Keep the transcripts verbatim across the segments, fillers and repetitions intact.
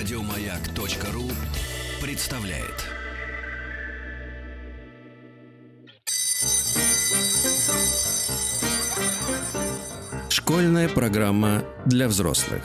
Радиомаяк.ру представляет. Школьная программа для взрослых.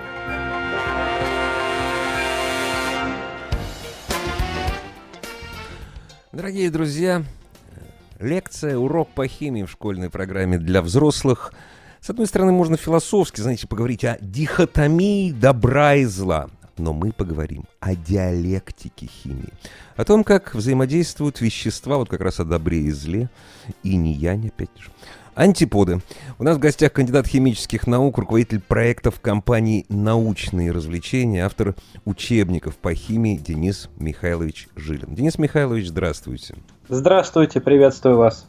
Дорогие друзья, лекция, урок по химии в школьной программе для взрослых. С одной стороны, можно философски, знаете, поговорить о дихотомии добра и зла. Но мы поговорим о диалектике химии. О том, как взаимодействуют вещества, вот как раз о добре и зле. Инь-янь, опять же. Антиподы. У нас в гостях кандидат химических наук, руководитель проектов компании «Научные развлечения», автор учебников по химии Денис Михайлович Жилин. Денис Михайлович, здравствуйте. Здравствуйте, приветствую вас.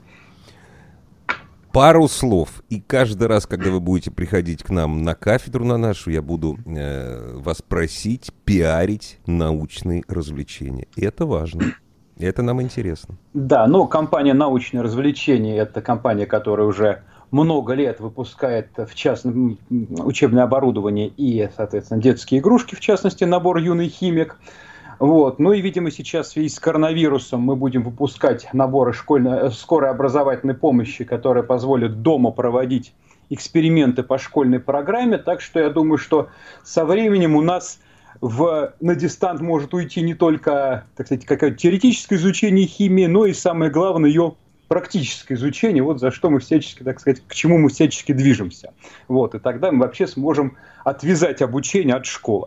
Пару слов. И каждый раз, когда вы будете приходить к нам на кафедру на нашу, я буду э, вас просить пиарить научные развлечения. И это важно. И это нам интересно. Да, ну, компания «Научные развлечения» — это компания, которая уже много лет выпускает в частном учебное оборудование и, соответственно, детские игрушки, в частности, набор «Юный химик». Вот. Ну и, видимо, сейчас в связи с коронавирусом мы будем выпускать наборы школьной, скорой образовательной помощи, которые позволят дома проводить эксперименты по школьной программе. Так что я думаю, что со временем у нас в, на дистант может уйти не только, так сказать, какое-то теоретическое изучение химии, но и, самое главное, ее практическое изучение, вот за что мы всячески, так сказать, к чему мы всячески движемся. Вот. И тогда мы вообще сможем отвязать обучение от школы.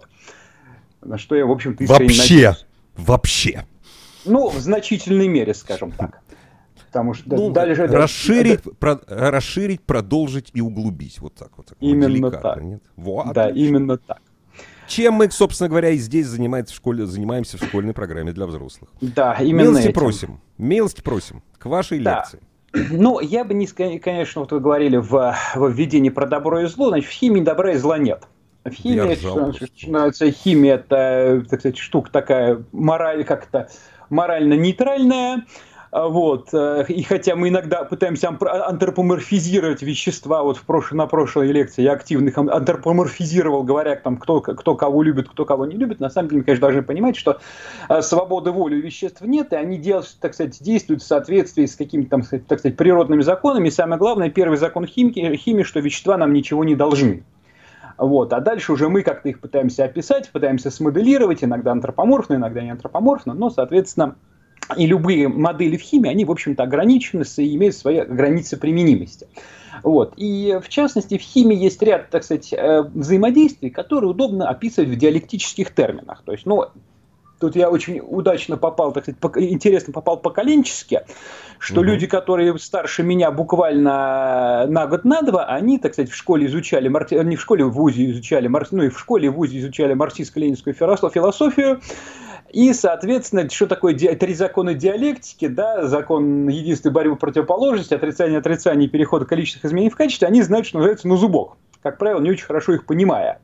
На что я, в общем-то, искренне Вообще, надеюсь. вообще. Ну, в значительной мере, скажем так. Потому что ну, дальше... Расширить, да, про, расширить, продолжить и углубить. Вот так вот. Именно так. Нет? Вот, да, отлично. именно так. Чем мы, собственно говоря, и здесь занимаемся в школе, занимаемся в школьной программе для взрослых. Да, именно Милости этим. просим. Милости просим. К вашей да. лекции. Ну, я бы не... Конечно, вот вы говорили в, в введении про добро и зло. Значит, в химии добра и зла нет. В химии, что начинается, химия — это, так сказать, штука такая мораль, как-то морально-нейтральная. Вот. И хотя мы иногда пытаемся антропоморфизировать вещества, вот в прошлой, на прошлой лекции я активно их антропоморфизировал, говоря, там, кто, кто кого любит, кто кого не любит. На самом деле мы, конечно, должны понимать, что свободы воли у веществ нет, и они делают, так сказать, действуют в соответствии с какими-то там, так сказать, природными законами. И самое главное, первый закон химии, химии, что вещества нам ничего не должны. Вот. А дальше уже мы как-то их пытаемся описать, пытаемся смоделировать, иногда антропоморфно, иногда не антропоморфно, но, соответственно, и любые модели в химии, они, в общем-то, ограничены и имеют свои границы применимости. Вот. И, в частности, в химии есть ряд, так сказать, взаимодействий, которые удобно описывать в диалектических терминах. То есть, ну, тут я очень удачно попал, так сказать, интересно попал поколенчески, что угу. люди, которые старше меня буквально на год, на два, они, так сказать, в школе изучали, не в школе, в вузе изучали, ну и в школе, в вузе изучали марксистско-ленинскую философию. И, соответственно, что такое ди- три закона диалектики, да, закон единства, борьбы, противоположности, отрицание, отрицание, перехода количественных изменений в качестве, они знают, что называется, на зубок, как правило, не очень хорошо их понимая.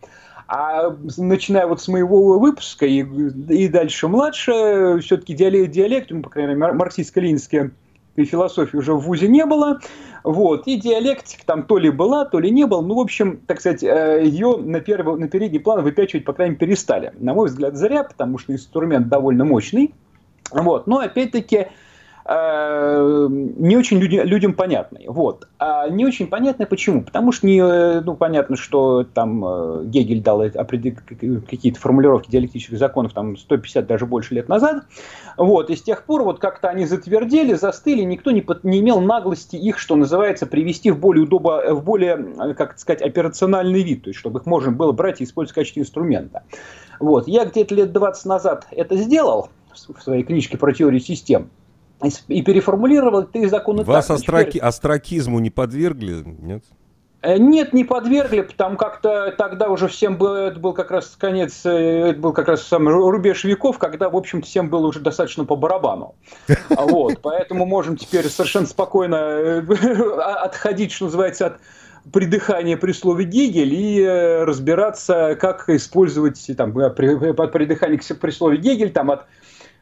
А начиная вот с моего выпуска и, и дальше младше, все-таки диалект, диалект, ну, по крайней мере, марксистско-ленинская философии уже в вузе не было, вот, и диалектика там то ли была, то ли не была, ну, в общем, так сказать, ее на, первый, на передний план выпячивать, по крайней мере, перестали. На мой взгляд, зря, потому что инструмент довольно мощный, вот, но, опять-таки, не очень люди, людям понятный. Вот. А не очень понятно почему. Потому что не, ну, понятно, что там Гегель дал какие-то формулировки диалектических законов там, сто пятьдесят, даже больше лет назад. Вот. И с тех пор вот как-то они затвердели, застыли, никто не, не имел наглости их, что называется, привести в более, удобо, в более, как сказать, операциональный вид, то есть чтобы их можно было брать и использовать в качестве инструмента. Вот. Я где-то лет двадцать назад это сделал в своей книжке про теорию систем. И переформулировал три закона. Вас так. остраки... Теперь... остракизму не подвергли, нет? Нет, не подвергли, потому как-то тогда уже всем был, это был как раз конец, это был как раз самый рубеж веков, когда, в общем-то, всем было уже достаточно по барабану. Вот, поэтому можем теперь совершенно спокойно отходить, что называется, от придыхания при слове Гегель и разбираться, как использовать там, от придыхания при слове Гегель, там, от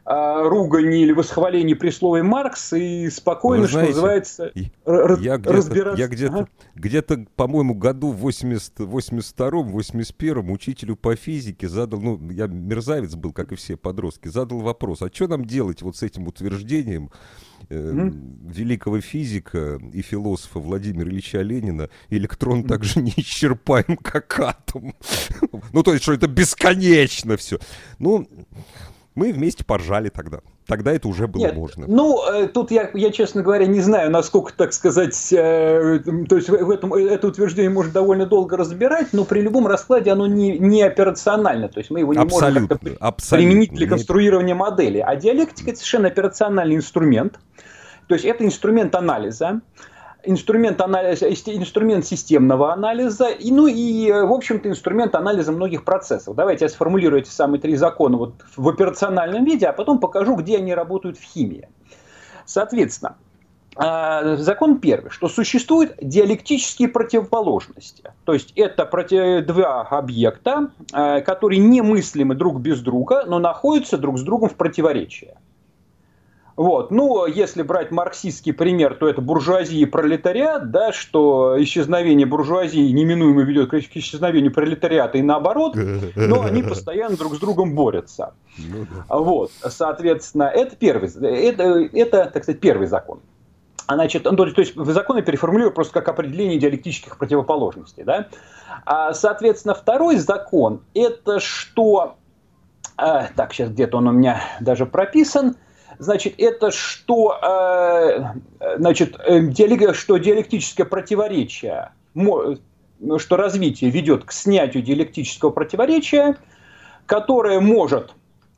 ругани или восхваление при слове Маркс и спокойно, знаете, что называется, я где-то, разбираться. Я где-то, ага. где-то, по-моему, году в восемьдесят втором восемьдесят первом учителю по физике задал, ну, я мерзавец был, как и все подростки, задал вопрос, а что нам делать вот с этим утверждением э, mm-hmm. великого физика и философа Владимира Ильича Ленина: электрон mm-hmm. так же неисчерпаем, как атом. Ну, то есть, что это бесконечно все. Ну... Мы вместе поржали тогда. Тогда это уже было Нет, можно. Ну, э, тут я, я, честно говоря, не знаю, насколько, так сказать, э, то есть в этом, это утверждение может довольно долго разбирать, но при любом раскладе оно не, не операционально. То есть мы его не абсолютно, можем как-то при, абсолютно. применить для конструирования модели. А диалектика – это совершенно операциональный инструмент. То есть это инструмент анализа. Инструмент, анализа, инструмент системного анализа, и, ну и, в общем-то, инструмент анализа многих процессов. Давайте я сформулирую эти самые три закона вот в операциональном виде, а потом покажу, где они работают в химии. Соответственно, закон первый, что существуют диалектические противоположности. То есть это против... два объекта, которые немыслимы друг без друга, но находятся друг с другом в противоречии. Вот. Ну, если брать марксистский пример, то это буржуазия и пролетариат, да, что исчезновение буржуазии неминуемо ведет к исчезновению пролетариата и наоборот, но они постоянно друг с другом борются. Вот. Соответственно, это первый, это, это, так сказать, первый закон. Значит, то есть закон я переформулирую просто как определение диалектических противоположностей. Да? А, соответственно, второй закон, это что... А, так, сейчас где-то он у меня даже прописан. Значит, это что, э, значит, диалек, что диалектическое противоречие, что развитие ведет к снятию диалектического противоречия, которое может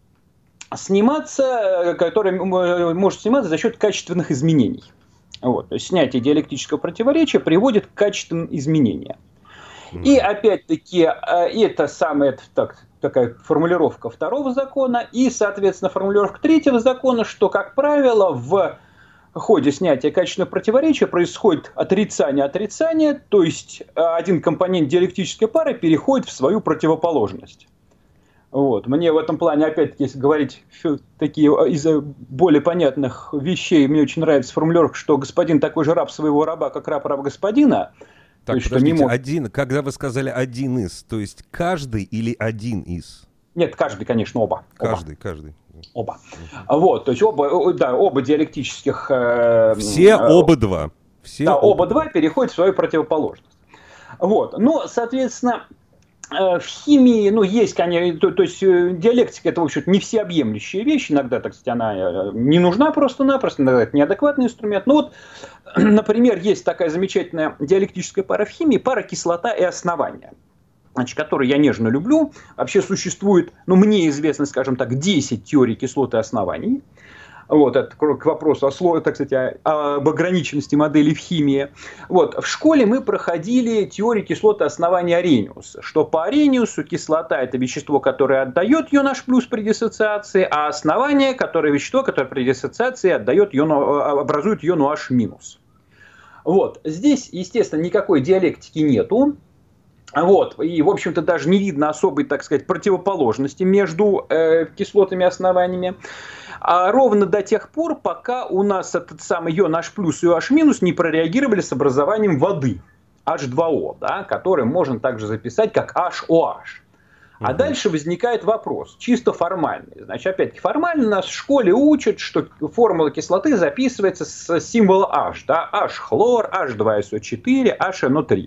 сниматься, которое может сниматься за счет качественных изменений. Вот, то есть снятие диалектического противоречия приводит к качественным изменениям. И опять-таки, это самое, так, такая формулировка второго закона, и, соответственно, формулировка третьего закона, что, как правило, в ходе снятия качественного противоречия происходит отрицание-отрицание, то есть один компонент диалектической пары переходит в свою противоположность. Вот. Мне в этом плане, опять-таки, если говорить такие из более понятных вещей, мне очень нравится формулировка, что господин такой же раб своего раба, как раб раб господина. Так, есть, подождите, мог... один, когда вы сказали один из, то есть каждый или один из? Нет, каждый, конечно, оба. Каждый, оба. каждый. Оба. Uh-huh. Вот, то есть оба, да, оба диалектических... Э, Все э, оба два. Все да, оба, оба два переходят в свою противоположность. Вот, ну, соответственно, э, в химии, ну, есть, конечно, то, то есть диалектика, это, в общем-то, не всеобъемлющая вещь, иногда, так сказать, она не нужна просто-напросто, иногда это неадекватный инструмент. Ну, вот, например, есть такая замечательная диалектическая пара в химии, пара кислота и основание, значит, которую я нежно люблю. Вообще существует, ну, мне известно, скажем так, десять теорий кислот и оснований. Вот, это к вопросу о, так сказать, об ограниченности моделей в химии. Вот, в школе мы проходили теорию кислот и основания Арениуса, что по Арениусу кислота – это вещество, которое отдает ионаж плюс при диссоциации, а основание – которое вещество, которое при диссоциации отдает ион, образует ион OH минус. Вот, здесь, естественно, никакой диалектики нету. Вот, и, в общем-то, даже не видно особой, так сказать, противоположности между э, кислотами и основаниями. А ровно до тех пор, пока у нас этот самый ион H плюс и OH минус не прореагировали с образованием воды, эйч два о, да, который можно также записать как эйч о эйч. А угу. Дальше возникает вопрос, чисто формальный. Значит, опять-таки, формально нас в школе учат, что формула кислоты записывается с символа H, да, H-хлор, эйч два эс о четыре, эйч эн о три.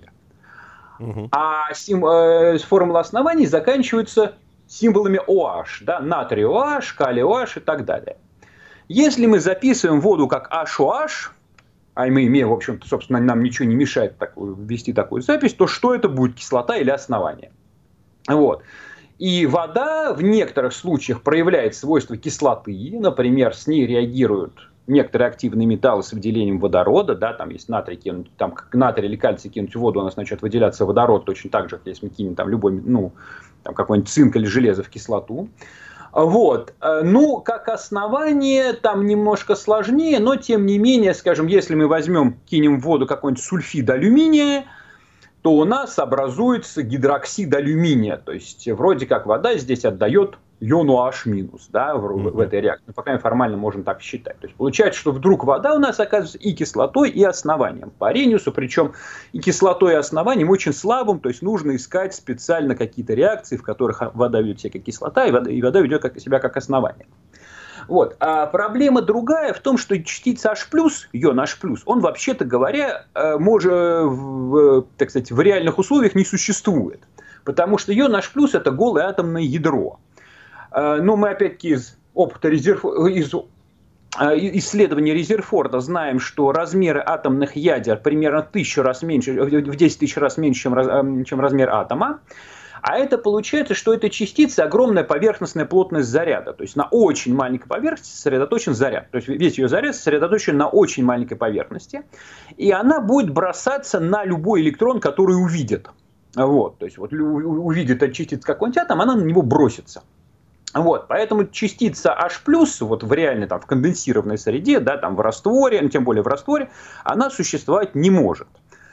Угу. А сим, э, формула оснований заканчивается символами OH, да, натрий OH, калий OH и так далее. Если мы записываем воду как эйч о эйч, а мы имеем, в общем-то, собственно, нам ничего не мешает такую, ввести такую запись, то что это будет, кислота или основание? Вот. И вода в некоторых случаях проявляет свойства кислоты, например, с ней реагируют некоторые активные металлы с выделением водорода, да, там есть натрий кинуть, там как натрий или кальций кинуть в воду, у нас начнет выделяться водород, точно так же, если мы кинем там любой, ну, там какой-нибудь цинк или железо в кислоту. Вот. Ну, как основание, там немножко сложнее, но тем не менее, скажем, если мы возьмем, кинем в воду какой-нибудь сульфид алюминия, то у нас образуется гидроксид алюминия, то есть вроде как вода здесь отдает иону H-, да, в, mm-hmm. в этой реакции. Пока мы формально можем так считать. То есть получается, что вдруг вода у нас оказывается и кислотой, и основанием по Арениусу, причем и кислотой, и основанием очень слабым, то есть нужно искать специально какие-то реакции, в которых вода ведет себя как кислота, и вода, и вода ведет как, себя как основание. Вот. А проблема другая в том, что частица H+, ион H+, он, вообще-то говоря, может, в, так сказать, в реальных условиях не существует. Потому что ион H+, это голое атомное ядро. Но мы, опять-таки, из опыта Резерф... из исследования Резерфорда знаем, что размеры атомных ядер примерно тысячу раз меньше, в десять тысяч раз меньше, чем, раз... чем размер атома. А это получается, что эта частица огромная поверхностная плотность заряда. То есть на очень маленькой поверхности сосредоточен заряд. То есть весь ее заряд сосредоточен на очень маленькой поверхности. И она будет бросаться на любой электрон, который увидит. Вот. То есть вот увидит эта частица какой-нибудь атом, она на него бросится. Вот, поэтому частица H+, вот в реальной, там, в конденсированной среде, да, там, в растворе, ну, тем более в растворе, она существовать не может.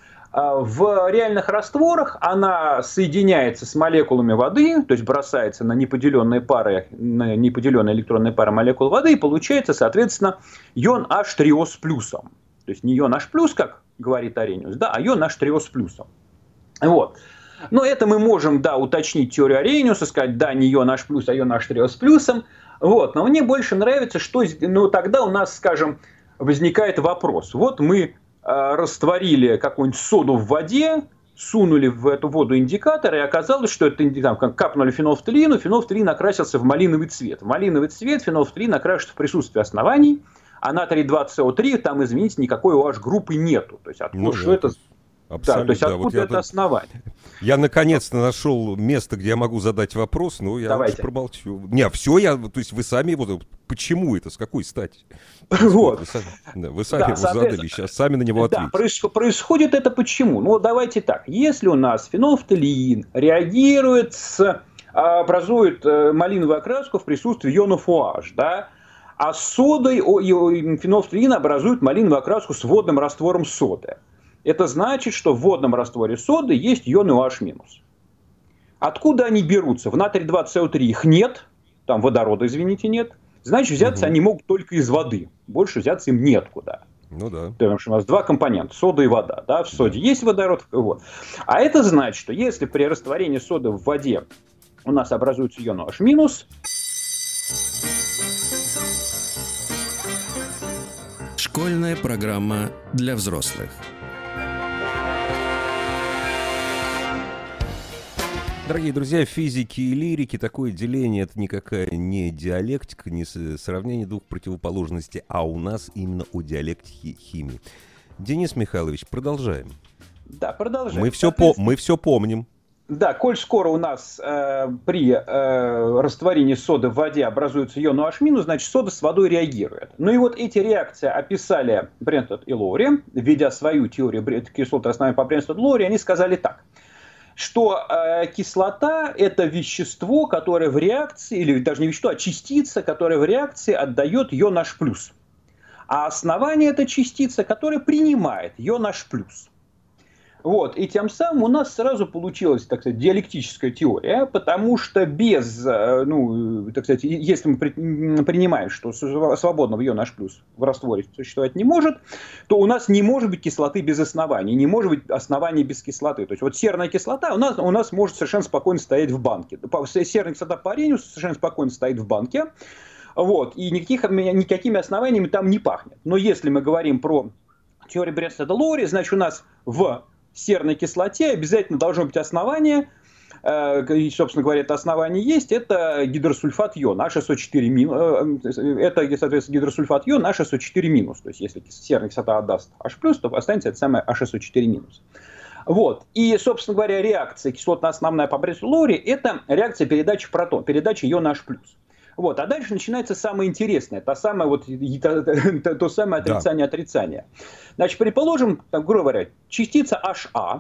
В реальных растворах она соединяется с молекулами воды, то есть бросается на неподеленные пары, на неподеленные электронные пары молекул воды, и получается, соответственно, ион H трио с плюсом. То есть не ион H+, как говорит Арениус, да, а ион H трио с плюсом. Вот. Но это мы можем, да, уточнить теорию Арениуса, сказать, да, не ион H+, а ион H трио с плюсом. Вот. Но мне больше нравится, что, ну, тогда у нас, скажем, возникает вопрос. Вот мы э, растворили какую-нибудь соду в воде, сунули в эту воду индикатор, и оказалось, что это там, капнули фенолфталеин, фенолфталеин окрасился в малиновый цвет. В малиновый цвет фенолфталеин окрашивается в присутствии оснований, а натрий два С О три, там, извините, никакой OH группы нету. То есть откуда, ну, что это... Абсолютно. Да, то есть откуда вот это я, основание? Я наконец-то нашел место, где я могу задать вопрос, но я лучше промолчу. Не, все, я, то есть вы сами, вот, почему это, с какой стати? Вот. Вы сами, да, вы сами да, его задали, сейчас сами на него да, ответите. Происходит это почему? Ну, давайте так. Если у нас фенолфталеин реагирует с, образует малиновую окраску в присутствии ионов OH, да, а с содой фенолфталеин образует малиновую окраску с водным раствором соды. Это значит, что в водном растворе соды есть ионы OH-. Откуда они берутся? В натрий два С О три их нет, там водорода, извините, нет. Значит, взяться угу. они могут только из воды. Больше взяться им неоткуда. Ну да. Потому что у нас два компонента, сода и вода. Да? В соде да. есть водород. Вот. А это значит, что если при растворении соды в воде у нас образуется ион OH-, школьная программа для взрослых. Дорогие друзья, физики и лирики, такое деление — это никакая не диалектика, не сравнение двух противоположностей, а у нас именно о диалектике химии. Денис Михайлович, продолжаем. Да, продолжаем. Мы все, по, мы все помним. Да, коль скоро у нас э, при э, растворении соды в воде образуется ион OH-, значит, сода с водой реагирует. Ну и вот эти реакции описали Брентвуд и Лоури, введя свою теорию кислот основания по Брентвуду и Лоури, они сказали так, что э, кислота – это вещество, которое в реакции, или даже не вещество, а частица, которая в реакции отдает ион H+. А основание – это частица, которая принимает ион H+. Вот. И тем самым у нас сразу получилась, так сказать, диалектическая теория, потому что без, ну, так сказать, если мы принимаем, что свободного иона H+ в растворе существовать не может, то у нас не может быть кислоты без оснований, не может быть оснований без кислоты. То есть вот серная кислота у нас, у нас может совершенно спокойно стоять в банке. Серная кислота по Арениусу совершенно спокойно стоит в банке, вот, и никаких, никакими основаниями там не пахнет. Но если мы говорим про теорию Брентвуда и Лоури, значит, у нас в серной кислоте обязательно должно быть основание, и, собственно говоря, это основание есть, это гидросульфат иона H S O четыре минус, это, соответственно, гидросульфат иона H S O четыре минус, то есть если серная кислота отдаст H+, то останется это самое H S O четыре минус. Вот. И, собственно говоря, реакция кислотно-основная по Брентвуду и Лоури – это реакция передачи протон, передачи иона H+. Вот. А дальше начинается самое интересное, то самое, вот, то, то, то самое отрицание отрицания. Значит, предположим, так, грубо говоря, частица HA,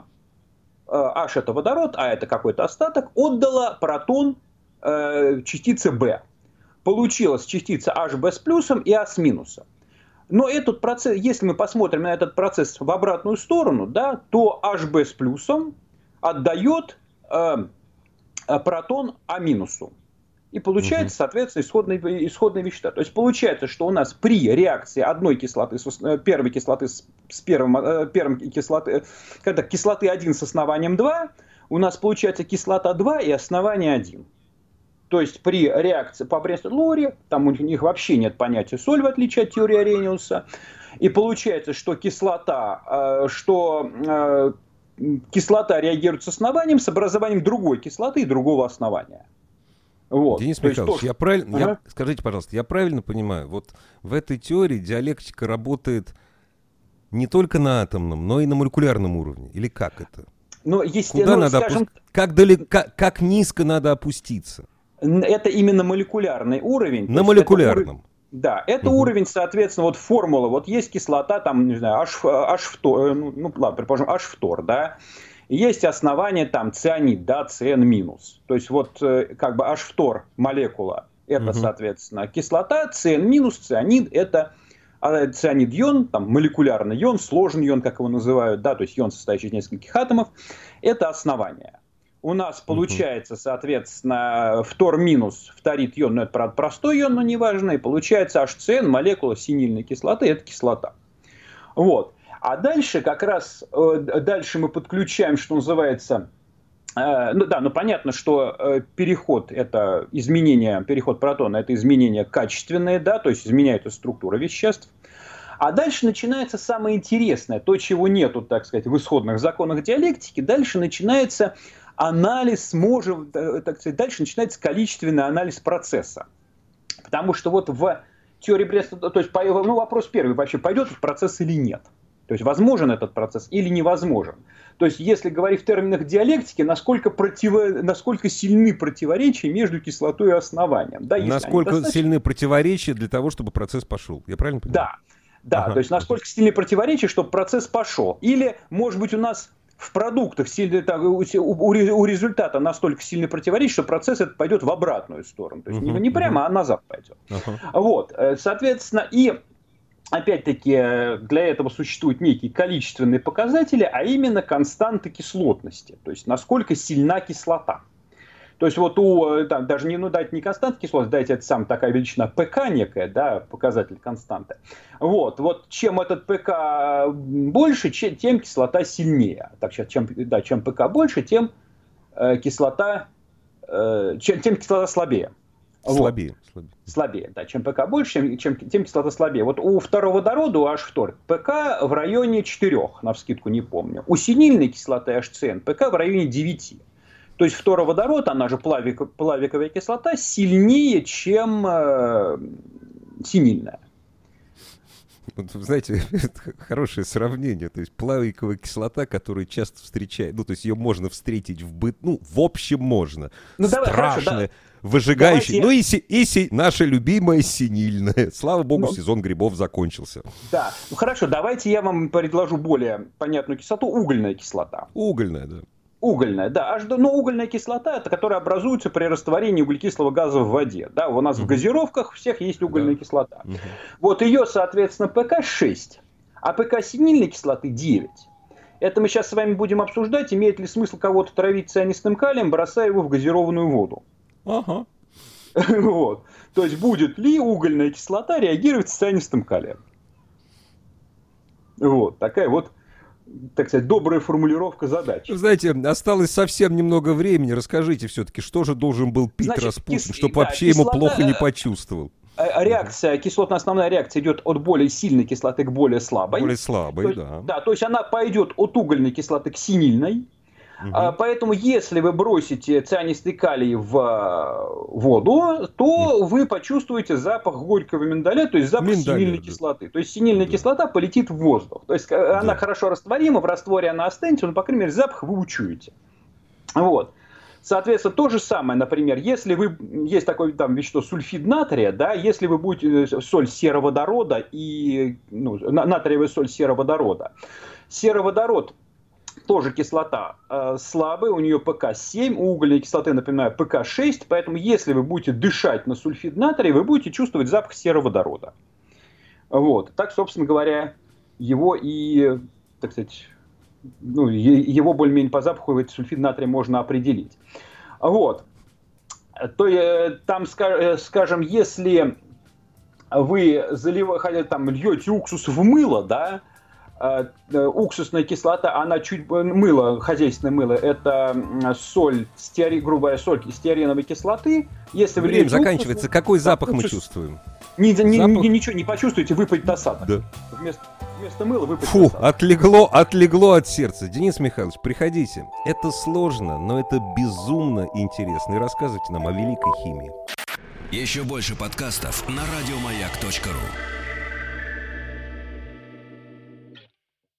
H это водород, А это какой-то остаток, отдала протон э, частице B. Получилась частица HB с плюсом и А с минусом. Но этот процесс, если мы посмотрим на этот процесс в обратную сторону, да, то HB с плюсом отдает э, протон А минусу. И получается, соответственно, исходные, исходные вещества. То есть получается, что у нас при реакции одной кислоты, первой кислоты с первым, первым кислоты, когда кислоты один с основанием два, у нас получается кислота два и основание один. То есть при реакции по Бресту-Лори, там у них вообще нет понятия соль, в отличие от теории Арениуса. И получается, что кислота, что кислота реагирует с основанием, с образованием другой кислоты и другого основания. Вот. Денис Михайлович, то, я правильно, ага. я, скажите, пожалуйста, я правильно понимаю, вот в этой теории диалектика работает не только на атомном, но и на молекулярном уровне, или как это? Но есть, Куда ну, надо скажем, опу... как, далеко, как, как низко надо опуститься? Это именно молекулярный уровень. На молекулярном. Это, да, это угу. уровень, соответственно, вот формула, вот есть кислота, там, не знаю, H, H, ну, ну ладно, предположим, H фтор, да, есть основание там цианид, да, Cn минус. То есть вот как бы H фтор молекула, это, угу. соответственно, кислота, Cn минус, цианид, это цианид ион, там молекулярный ион, сложный ион, как его называют, да, то есть ион, состоящий из нескольких атомов, это основание. У нас получается, соответственно, фтор минус, фторид ион, но это, правда, простой ион, но неважно, и получается HCN, молекула синильной кислоты, это кислота. Вот. А дальше как раз, дальше мы подключаем, что называется, ну да, ну понятно, что переход это изменение, переход протона это изменение качественное, да, то есть изменяется структура веществ. А дальше начинается самое интересное, то, чего нету, так сказать, в исходных законах диалектики, дальше начинается анализ, может, так сказать, дальше начинается количественный анализ процесса. Потому что вот в теории Бреста, то есть, ну вопрос первый, вообще пойдет этот процесс или нет? То есть возможен этот процесс или невозможен. То есть если говорить в терминах диалектики, насколько, противо, насколько сильны противоречия между кислотой и основанием. Да, насколько достаточно... сильны противоречия для того, чтобы процесс пошел. Я правильно понимаю? Да, да. Ага. То есть насколько сильны противоречия, чтобы процесс пошел. Или, может быть, у нас в продуктах сильно, так, у, у результата настолько сильны противоречия, что процесс этот пойдет в обратную сторону. То есть uh-huh, не, не прямо, uh-huh. а назад пойдет. Uh-huh. Вот, соответственно, и... Опять-таки, для этого существуют некие количественные показатели, а именно константы кислотности. То есть, насколько сильна кислота. То есть, вот у, там, даже не, ну, дать не константа кислотности, дайте это сам такая величина ПК некая, да, показатель константы. Вот, вот чем этот ПК больше, чем, тем кислота сильнее. Так, сейчас, чем, да, чем ПК больше, тем э, кислота, э, чем, тем кислота слабее. Слабее, вот. слабее. Слабее, да. Чем ПК больше, чем, чем, тем кислота слабее. Вот у второводорода, у H фтор, ПК в районе четырёх, навскидку не помню. У синильной кислоты HCN ПК в районе девяти. То есть фтороводород, она же плавик, плавиковая кислота, сильнее, чем э, синильная. Вот, знаете, это хорошее сравнение. То есть плавиковая кислота, которую часто встречают, ну, то есть ее можно встретить в быт, ну, в общем можно. Ну, давай, страшная, хорошо, да. выжигающая. Давайте... Ну, и, си, и си, наша любимая синильная. Слава богу, ну, сезон грибов закончился. Да, ну хорошо, давайте я вам предложу более понятную кислоту, угольная кислота. Угольная, да. Угольная, да. Но угольная кислота, это которая образуется при растворении углекислого газа в воде. Да, у нас uh-huh. в газировках у всех есть угольная да. кислота. Uh-huh. Вот ее, соответственно, ПК шесть, а ПК синильной кислоты девять. Это мы сейчас с вами будем обсуждать, имеет ли смысл кого-то травить цианистым калием, бросая его в газированную воду. Ага. Uh-huh. Вот. То есть будет ли угольная кислота реагировать с цианистым калием. Вот. Такая вот, так сказать, добрая формулировка задачи. Знаете, осталось совсем немного времени. Расскажите все-таки, что же должен был пить Значит, Распутин, кис... чтобы да, вообще кислота... ему плохо не почувствовал? Реакция, кислотная основная реакция идет от более сильной кислоты к более слабой. Более слабой, то есть, да. Да, то есть она пойдет от угольной кислоты к синильной. Угу. Поэтому, если вы бросите цианистый калий в воду, то угу. вы почувствуете запах горького миндаля, то есть запах Миндаля, синильной да. кислоты. То есть синильная да. кислота полетит в воздух. То есть да. она хорошо растворима, в растворе она останется, но, по крайней мере, запах вы учуете. Вот. Соответственно, то же самое, например, если вы, есть такое там вещество сульфид натрия, да, если вы будете соль сероводорода и, ну, натриевая соль сероводорода, сероводород тоже кислота э, слабая, у нее ПК семь, у угольной кислоты, напоминаю, ПК шесть, поэтому если вы будете дышать на сульфид натрия, вы будете чувствовать запах сероводорода. Вот. Так, собственно говоря, его и, так сказать, ну, его более-менее по запаху этот сульфид натрия можно определить. Вот. то там, скажем, если вы заливаете, там, льете уксус в мыло, да, уксусная кислота, она чуть мыло, хозяйственное мыло, это соль, стеари, грубая соль стеариновой кислоты. Если вы Время заканчивается. Уксус, Какой запах уксус, мы чувствуем? Ни, ни, запах... ни, ничего не почувствуете, выпадет осадок. Да. Вместо, вместо мыла выпадет Фу, осадок. отлегло, отлегло от сердца. Денис Михайлович, приходите. Это сложно, но это безумно интересно. И рассказывайте нам о великой химии. Еще больше подкастов на радиомаяк точка ру.